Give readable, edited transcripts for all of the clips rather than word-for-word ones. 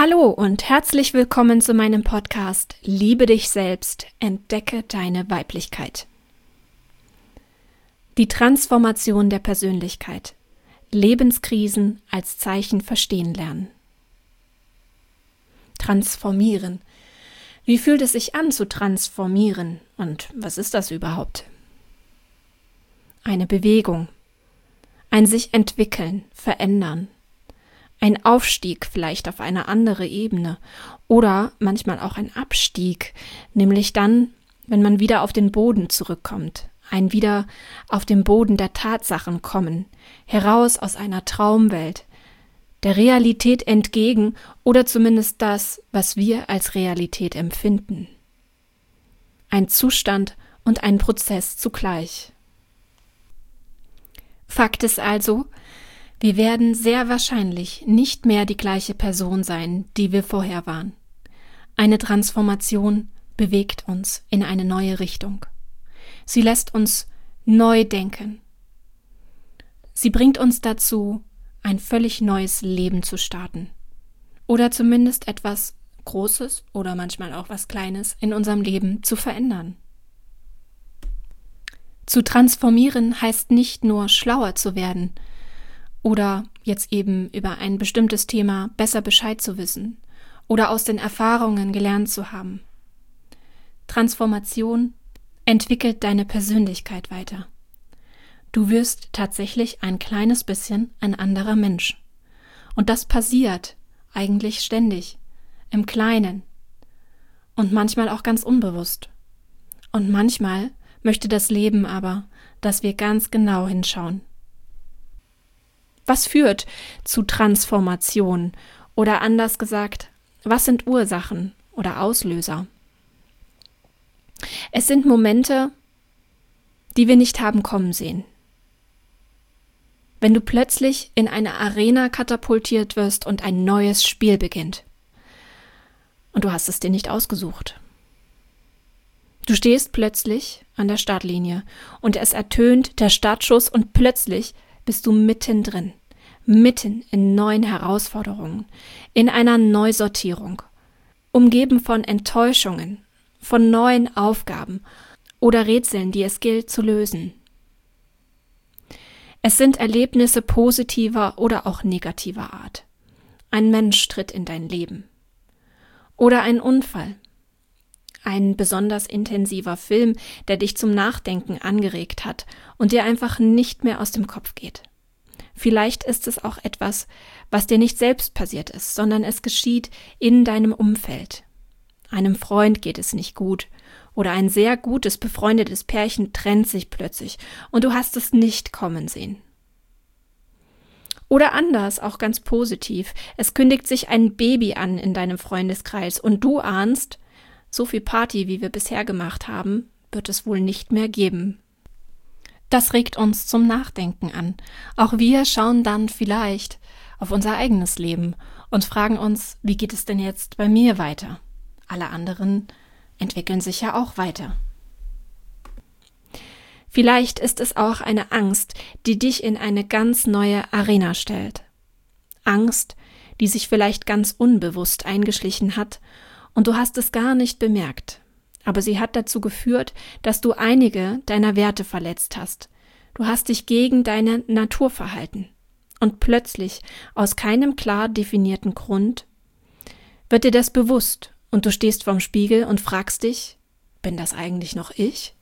Hallo und herzlich willkommen zu meinem Podcast Liebe dich selbst, entdecke deine Weiblichkeit. Die Transformation der Persönlichkeit. Lebenskrisen als Zeichen verstehen lernen. Transformieren. Wie fühlt es sich an zu transformieren und was ist das überhaupt? Eine Bewegung. Ein sich entwickeln, verändern. Ein Aufstieg vielleicht auf eine andere Ebene oder manchmal auch ein Abstieg, nämlich dann, wenn man wieder auf den Boden zurückkommt, ein wieder auf den Boden der Tatsachen kommen, heraus aus einer Traumwelt, der Realität entgegen oder zumindest das, was wir als Realität empfinden. Ein Zustand und ein Prozess zugleich. Fakt ist also, wir werden sehr wahrscheinlich nicht mehr die gleiche Person sein, die wir vorher waren. Eine Transformation bewegt uns in eine neue Richtung. Sie lässt uns neu denken. Sie bringt uns dazu, ein völlig neues Leben zu starten. Oder zumindest etwas Großes oder manchmal auch was Kleines in unserem Leben zu verändern. Zu transformieren heißt nicht nur schlauer zu werden, oder jetzt eben über ein bestimmtes Thema besser Bescheid zu wissen oder aus den Erfahrungen gelernt zu haben. Transformation entwickelt deine Persönlichkeit weiter. Du wirst tatsächlich ein kleines bisschen ein anderer Mensch. Und das passiert eigentlich ständig, im Kleinen und manchmal auch ganz unbewusst. Und manchmal möchte das Leben aber, dass wir ganz genau hinschauen. Was führt zu Transformation? Oder anders gesagt, was sind Ursachen oder Auslöser? Es sind Momente, die wir nicht haben kommen sehen. Wenn du plötzlich in eine Arena katapultiert wirst und ein neues Spiel beginnt. Und du hast es dir nicht ausgesucht. Du stehst plötzlich an der Startlinie und es ertönt der Startschuss und plötzlich bist du mittendrin, mitten in neuen Herausforderungen, in einer Neusortierung, umgeben von Enttäuschungen, von neuen Aufgaben oder Rätseln, die es gilt zu lösen. Es sind Erlebnisse positiver oder auch negativer Art. Ein Mensch tritt in dein Leben. Oder ein Unfall. Ein besonders intensiver Film, der dich zum Nachdenken angeregt hat und dir einfach nicht mehr aus dem Kopf geht. Vielleicht ist es auch etwas, was dir nicht selbst passiert ist, sondern es geschieht in deinem Umfeld. Einem Freund geht es nicht gut oder ein sehr gutes, befreundetes Pärchen trennt sich plötzlich und du hast es nicht kommen sehen. Oder anders, auch ganz positiv, es kündigt sich ein Baby an in deinem Freundeskreis und du ahnst, so viel Party, wie wir bisher gemacht haben, wird es wohl nicht mehr geben. Das regt uns zum Nachdenken an. Auch wir schauen dann vielleicht auf unser eigenes Leben und fragen uns, wie geht es denn jetzt bei mir weiter? Alle anderen entwickeln sich ja auch weiter. Vielleicht ist es auch eine Angst, die dich in eine ganz neue Arena stellt. Angst, die sich vielleicht ganz unbewusst eingeschlichen hat und du hast es gar nicht bemerkt. Aber sie hat dazu geführt, dass du einige deiner Werte verletzt hast. Du hast dich gegen deine Natur verhalten. Und plötzlich, aus keinem klar definierten Grund, wird dir das bewusst und du stehst vorm Spiegel und fragst dich, bin das eigentlich noch ich?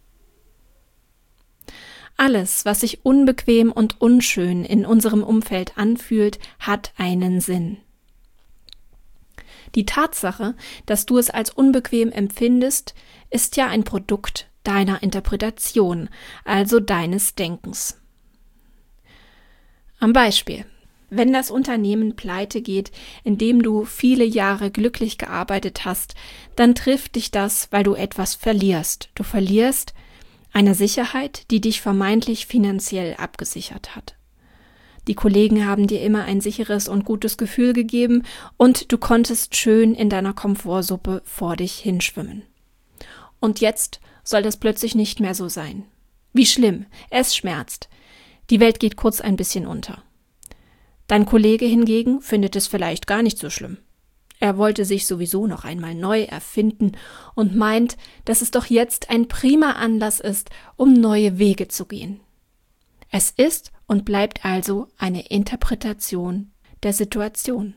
Alles, was sich unbequem und unschön in unserem Umfeld anfühlt, hat einen Sinn. Die Tatsache, dass du es als unbequem empfindest, ist ja ein Produkt deiner Interpretation, also deines Denkens. Am Beispiel: Wenn das Unternehmen pleite geht, in dem du viele Jahre glücklich gearbeitet hast, dann trifft dich das, weil du etwas verlierst. Du verlierst eine Sicherheit, die dich vermeintlich finanziell abgesichert hat. Die Kollegen haben dir immer ein sicheres und gutes Gefühl gegeben und du konntest schön in deiner Komfortsuppe vor dich hinschwimmen. Und jetzt soll das plötzlich nicht mehr so sein. Wie schlimm, es schmerzt. Die Welt geht kurz ein bisschen unter. Dein Kollege hingegen findet es vielleicht gar nicht so schlimm. Er wollte sich sowieso noch einmal neu erfinden und meint, dass es doch jetzt ein prima Anlass ist, um neue Wege zu gehen. Es ist und bleibt also eine Interpretation der Situation.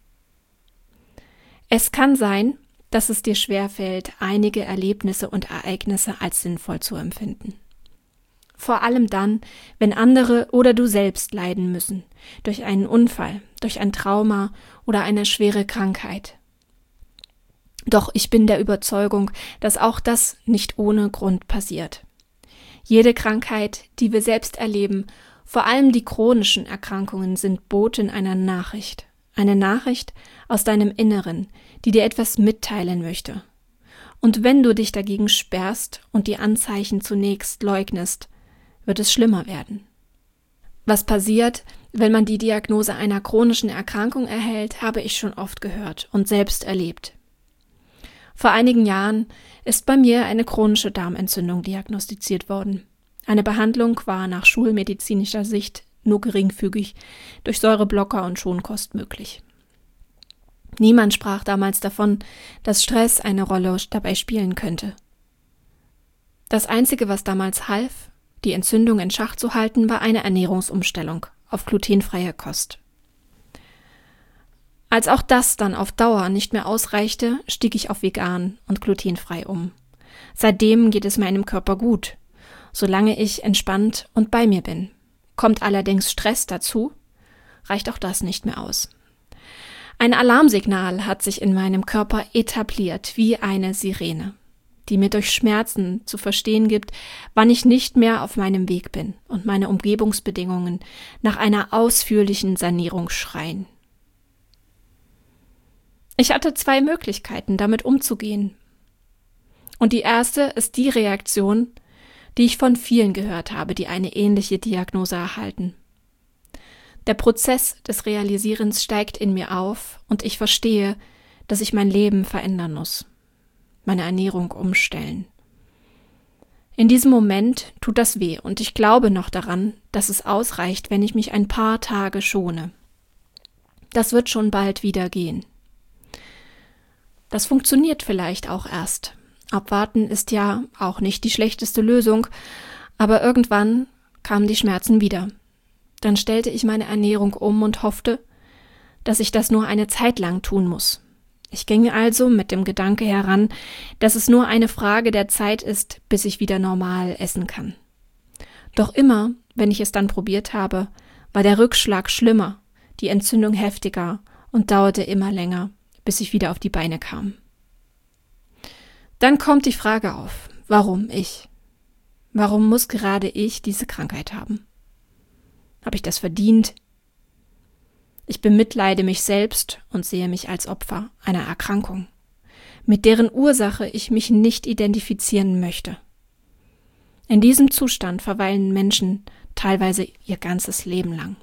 Es kann sein, dass es dir schwerfällt, einige Erlebnisse und Ereignisse als sinnvoll zu empfinden. Vor allem dann, wenn andere oder du selbst leiden müssen, durch einen Unfall, durch ein Trauma oder eine schwere Krankheit. Doch ich bin der Überzeugung, dass auch das nicht ohne Grund passiert. Jede Krankheit, die wir selbst erleben, vor allem die chronischen Erkrankungen, sind Boten einer Nachricht. Eine Nachricht aus deinem Inneren, die dir etwas mitteilen möchte. Und wenn du dich dagegen sperrst und die Anzeichen zunächst leugnest, wird es schlimmer werden. Was passiert, wenn man die Diagnose einer chronischen Erkrankung erhält, habe ich schon oft gehört und selbst erlebt. Vor einigen Jahren ist bei mir eine chronische Darmentzündung diagnostiziert worden. Eine Behandlung war nach schulmedizinischer Sicht nur geringfügig durch Säureblocker und Schonkost möglich. Niemand sprach damals davon, dass Stress eine Rolle dabei spielen könnte. Das Einzige, was damals half, die Entzündung in Schach zu halten, war eine Ernährungsumstellung auf glutenfreie Kost. Als auch das dann auf Dauer nicht mehr ausreichte, stieg ich auf vegan und glutenfrei um. Seitdem geht es meinem Körper gut, solange ich entspannt und bei mir bin. Kommt allerdings Stress dazu, reicht auch das nicht mehr aus. Ein Alarmsignal hat sich in meinem Körper etabliert, wie eine Sirene, die mir durch Schmerzen zu verstehen gibt, wann ich nicht mehr auf meinem Weg bin und meine Umgebungsbedingungen nach einer ausführlichen Sanierung schreien. Ich hatte 2 Möglichkeiten, damit umzugehen. Und die erste ist die Reaktion, die ich von vielen gehört habe, die eine ähnliche Diagnose erhalten. Der Prozess des Realisierens steigt in mir auf und ich verstehe, dass ich mein Leben verändern muss, meine Ernährung umstellen. In diesem Moment tut das weh und ich glaube noch daran, dass es ausreicht, wenn ich mich ein paar Tage schone. Das wird schon bald wieder gehen. Das funktioniert vielleicht auch erst. Abwarten ist ja auch nicht die schlechteste Lösung, aber irgendwann kamen die Schmerzen wieder. Dann stellte ich meine Ernährung um und hoffte, dass ich das nur eine Zeit lang tun muss. Ich ging also mit dem Gedanke heran, dass es nur eine Frage der Zeit ist, bis ich wieder normal essen kann. Doch immer, wenn ich es dann probiert habe, war der Rückschlag schlimmer, die Entzündung heftiger und dauerte immer länger, bis ich wieder auf die Beine kam. Dann kommt die Frage auf, warum ich? Warum muss gerade ich diese Krankheit haben? Habe ich das verdient? Ich bemitleide mich selbst und sehe mich als Opfer einer Erkrankung, mit deren Ursache ich mich nicht identifizieren möchte. In diesem Zustand verweilen Menschen teilweise ihr ganzes Leben lang.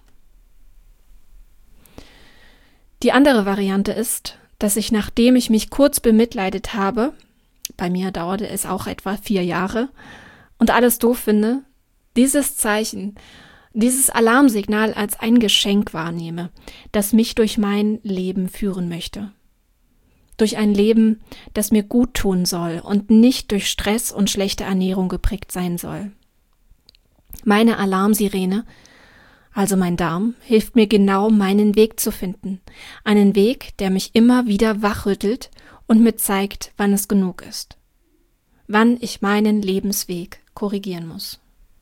Die andere Variante ist, dass ich, nachdem ich mich kurz bemitleidet habe, bei mir dauerte es auch etwa 4 Jahre, und alles doof finde, dieses Zeichen, dieses Alarmsignal als ein Geschenk wahrnehme, das mich durch mein Leben führen möchte. Durch ein Leben, das mir gut tun soll und nicht durch Stress und schlechte Ernährung geprägt sein soll. Meine Alarmsirene, also mein Darm, hilft mir genau, meinen Weg zu finden. Einen Weg, der mich immer wieder wachrüttelt und mir zeigt, wann es genug ist. Wann ich meinen Lebensweg korrigieren muss.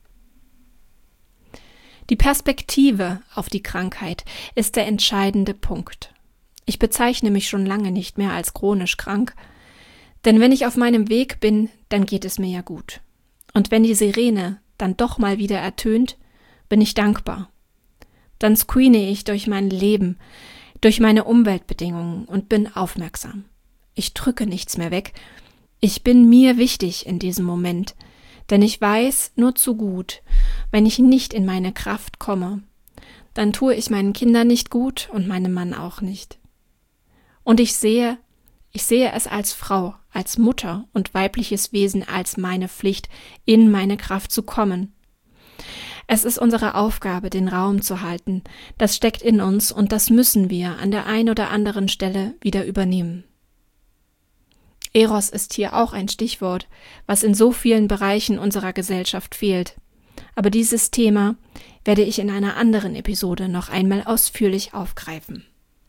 Die Perspektive auf die Krankheit ist der entscheidende Punkt. Ich bezeichne mich schon lange nicht mehr als chronisch krank, denn wenn ich auf meinem Weg bin, dann geht es mir ja gut. Und wenn die Sirene dann doch mal wieder ertönt, bin ich dankbar. Dann screene ich durch mein Leben, durch meine Umweltbedingungen und bin aufmerksam. Ich drücke nichts mehr weg. Ich bin mir wichtig in diesem Moment, denn ich weiß nur zu gut, wenn ich nicht in meine Kraft komme, dann tue ich meinen Kindern nicht gut und meinem Mann auch nicht. Und ich sehe es als Frau, als Mutter und weibliches Wesen als meine Pflicht, in meine Kraft zu kommen. Es ist unsere Aufgabe, den Raum zu halten. Das steckt in uns und das müssen wir an der einen oder anderen Stelle wieder übernehmen. Eros ist hier auch ein Stichwort, was in so vielen Bereichen unserer Gesellschaft fehlt. Aber dieses Thema werde ich in einer anderen Episode noch einmal ausführlich aufgreifen.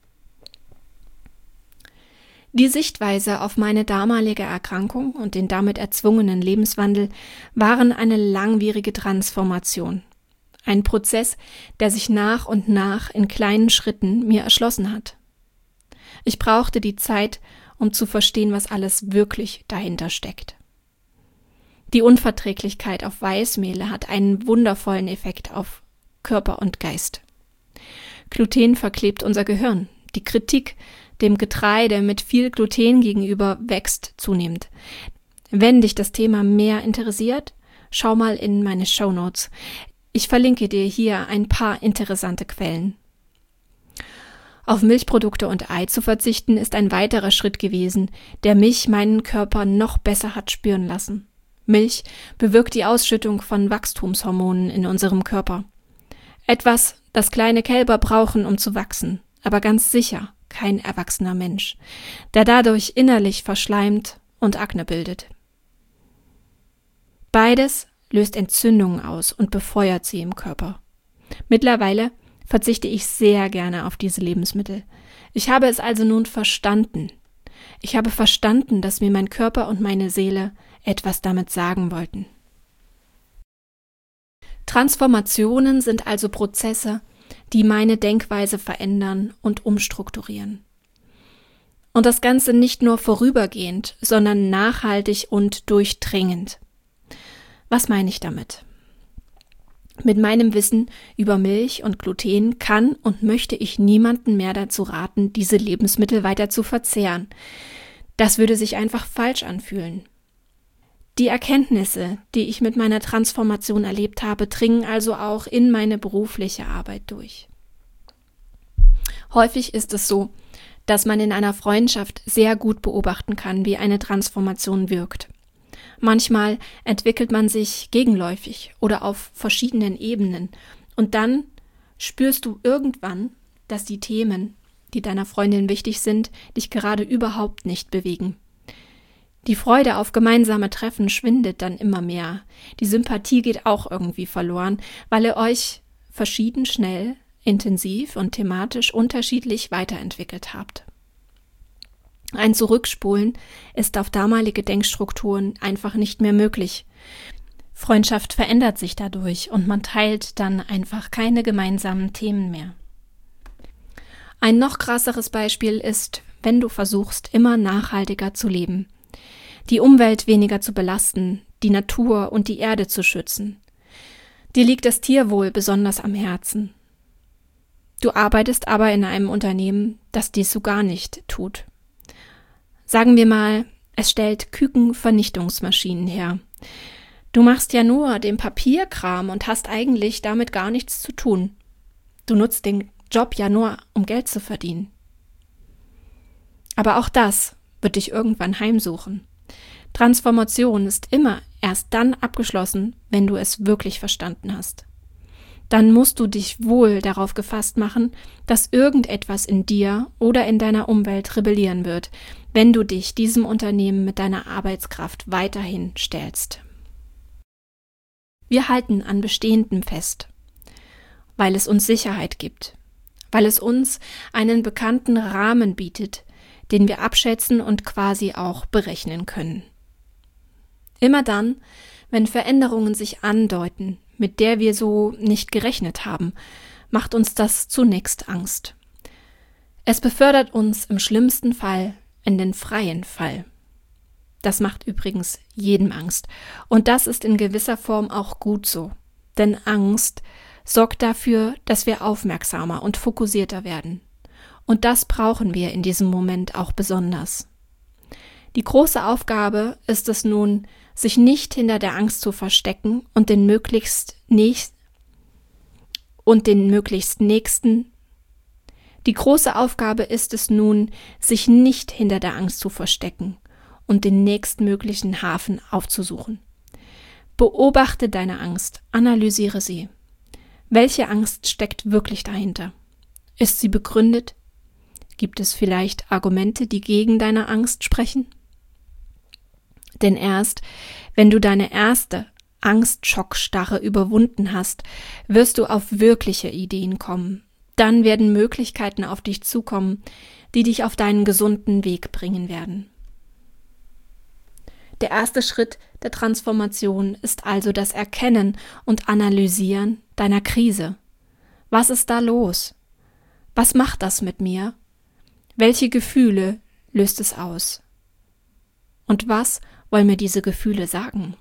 Die Sichtweise auf meine damalige Erkrankung und den damit erzwungenen Lebenswandel waren eine langwierige Transformation. Ein Prozess, der sich nach und nach in kleinen Schritten mir erschlossen hat. Ich brauchte die Zeit, um zu verstehen, was alles wirklich dahinter steckt. Die Unverträglichkeit auf Weißmehle hat einen wundervollen Effekt auf Körper und Geist. Gluten verklebt unser Gehirn. Die Kritik dem Getreide mit viel Gluten gegenüber wächst zunehmend. Wenn dich das Thema mehr interessiert, schau mal in meine Shownotes. Ich verlinke dir hier ein paar interessante Quellen. Auf Milchprodukte und Ei zu verzichten ist ein weiterer Schritt gewesen, der mich, meinen Körper noch besser hat spüren lassen. Milch bewirkt die Ausschüttung von Wachstumshormonen in unserem Körper. Etwas, das kleine Kälber brauchen, um zu wachsen, aber ganz sicher kein erwachsener Mensch, der dadurch innerlich verschleimt und Akne bildet. Beides löst Entzündungen aus und befeuert sie im Körper. Mittlerweile verzichte ich sehr gerne auf diese Lebensmittel. Ich habe es also nun verstanden. Ich habe verstanden, dass mir mein Körper und meine Seele etwas damit sagen wollten. Transformationen sind also Prozesse, die meine Denkweise verändern und umstrukturieren. Und das Ganze nicht nur vorübergehend, sondern nachhaltig und durchdringend. Was meine ich damit? Mit meinem Wissen über Milch und Gluten kann und möchte ich niemanden mehr dazu raten, diese Lebensmittel weiter zu verzehren. Das würde sich einfach falsch anfühlen. Die Erkenntnisse, die ich mit meiner Transformation erlebt habe, dringen also auch in meine berufliche Arbeit durch. Häufig ist es so, dass man in einer Freundschaft sehr gut beobachten kann, wie eine Transformation wirkt. Manchmal entwickelt man sich gegenläufig oder auf verschiedenen Ebenen und dann spürst du irgendwann, dass die Themen, die deiner Freundin wichtig sind, dich gerade überhaupt nicht bewegen. Die Freude auf gemeinsame Treffen schwindet dann immer mehr. Die Sympathie geht auch irgendwie verloren, weil ihr euch verschieden schnell, intensiv und thematisch unterschiedlich weiterentwickelt habt. Ein Zurückspulen ist auf damalige Denkstrukturen einfach nicht mehr möglich. Freundschaft verändert sich dadurch und man teilt dann einfach keine gemeinsamen Themen mehr. Ein noch krasseres Beispiel ist, wenn du versuchst, immer nachhaltiger zu leben, die Umwelt weniger zu belasten, die Natur und die Erde zu schützen. Dir liegt das Tierwohl besonders am Herzen. Du arbeitest aber in einem Unternehmen, das dies so gar nicht tut. Sagen wir mal, es stellt Kükenvernichtungsmaschinen her. Du machst ja nur den Papierkram und hast eigentlich damit gar nichts zu tun. Du nutzt den Job ja nur, um Geld zu verdienen. Aber auch das wird dich irgendwann heimsuchen. Transformation ist immer erst dann abgeschlossen, wenn du es wirklich verstanden hast. Dann musst du dich wohl darauf gefasst machen, dass irgendetwas in dir oder in deiner Umwelt rebellieren wird, wenn du dich diesem Unternehmen mit deiner Arbeitskraft weiterhin stellst. Wir halten an Bestehendem fest, weil es uns Sicherheit gibt, weil es uns einen bekannten Rahmen bietet, den wir abschätzen und quasi auch berechnen können. Immer dann, wenn Veränderungen sich andeuten, mit der wir so nicht gerechnet haben, macht uns das zunächst Angst. Es befördert uns im schlimmsten Fall in den freien Fall. Das macht übrigens jedem Angst. Und das ist in gewisser Form auch gut so. Denn Angst sorgt dafür, dass wir aufmerksamer und fokussierter werden. Und das brauchen wir in diesem Moment auch besonders. Die große Aufgabe ist es nun, sich nicht hinter der Angst zu verstecken und den möglichst nächsten. Die große Aufgabe ist es nun, sich nicht hinter der Angst zu verstecken und den nächstmöglichen Hafen aufzusuchen. Beobachte deine Angst, analysiere sie. Welche Angst steckt wirklich dahinter? Ist sie begründet? Gibt es vielleicht Argumente, die gegen deine Angst sprechen? Denn erst, wenn du deine erste Angstschockstarre überwunden hast, wirst du auf wirkliche Ideen kommen. Dann werden Möglichkeiten auf dich zukommen, die dich auf deinen gesunden Weg bringen werden. Der erste Schritt der Transformation ist also das Erkennen und Analysieren deiner Krise. Was ist da los? Was macht das mit mir? Welche Gefühle löst es aus? Und was wollen mir diese Gefühle sagen?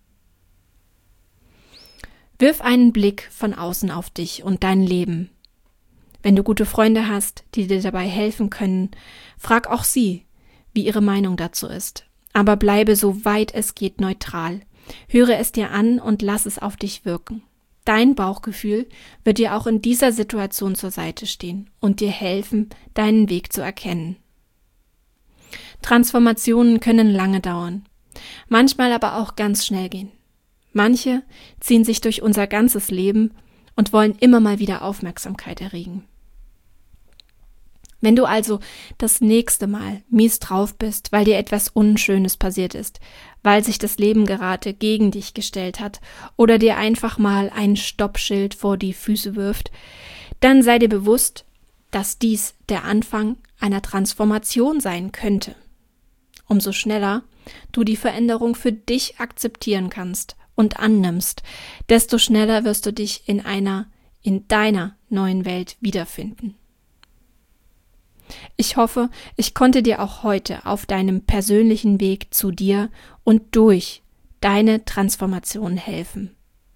Wirf einen Blick von außen auf dich und dein Leben. Wenn du gute Freunde hast, die dir dabei helfen können, frag auch sie, wie ihre Meinung dazu ist. Aber bleibe so weit es geht neutral. Höre es dir an und lass es auf dich wirken. Dein Bauchgefühl wird dir auch in dieser Situation zur Seite stehen und dir helfen, deinen Weg zu erkennen. Transformationen können lange dauern, manchmal aber auch ganz schnell gehen. Manche ziehen sich durch unser ganzes Leben und wollen immer mal wieder Aufmerksamkeit erregen. Wenn du also das nächste Mal mies drauf bist, weil dir etwas Unschönes passiert ist, weil sich das Leben gerade gegen dich gestellt hat oder dir einfach mal ein Stoppschild vor die Füße wirft, dann sei dir bewusst, dass dies der Anfang einer Transformation sein könnte. Umso schneller du die Veränderung für dich akzeptieren kannst und annimmst, desto schneller wirst du dich in deiner neuen Welt wiederfinden. Ich hoffe, ich konnte dir auch heute auf deinem persönlichen Weg zu dir und durch deine Transformation helfen.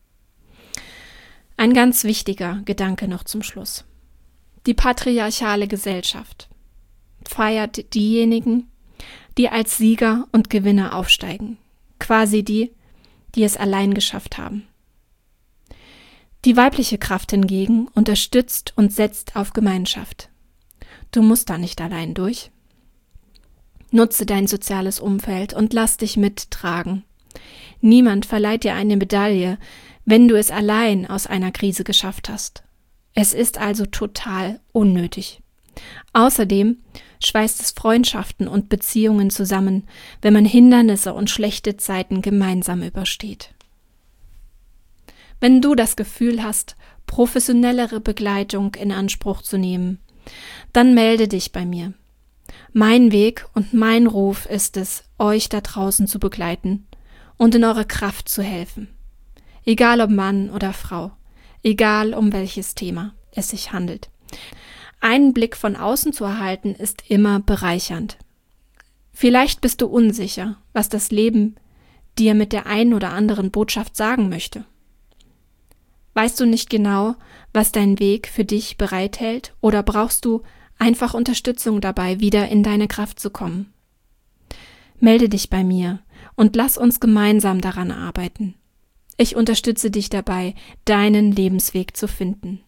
Ein ganz wichtiger Gedanke noch zum Schluss. Die patriarchale Gesellschaft feiert diejenigen, die als Sieger und Gewinner aufsteigen, quasi die es allein geschafft haben. Die weibliche Kraft hingegen unterstützt und setzt auf Gemeinschaft. Du musst da nicht allein durch. Nutze dein soziales Umfeld und lass dich mittragen. Niemand verleiht dir eine Medaille, wenn du es allein aus einer Krise geschafft hast. Es ist also total unnötig. Außerdem schweißt es Freundschaften und Beziehungen zusammen, wenn man Hindernisse und schlechte Zeiten gemeinsam übersteht. Wenn du das Gefühl hast, professionellere Begleitung in Anspruch zu nehmen, dann melde dich bei mir. Mein Weg und mein Ruf ist es, euch da draußen zu begleiten und in eure Kraft zu helfen. Egal ob Mann oder Frau, egal um welches Thema es sich handelt. Einen Blick von außen zu erhalten, ist immer bereichernd. Vielleicht bist du unsicher, was das Leben dir mit der einen oder anderen Botschaft sagen möchte. Weißt du nicht genau, was dein Weg für dich bereithält, oder brauchst du einfach Unterstützung dabei, wieder in deine Kraft zu kommen? Melde dich bei mir und lass uns gemeinsam daran arbeiten. Ich unterstütze dich dabei, deinen Lebensweg zu finden.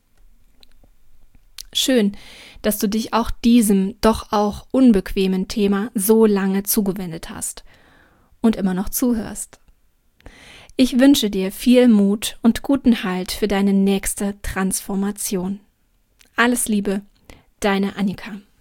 Schön, dass du dich auch diesem doch auch unbequemen Thema so lange zugewendet hast und immer noch zuhörst. Ich wünsche dir viel Mut und guten Halt für deine nächste Transformation. Alles Liebe, deine Annika.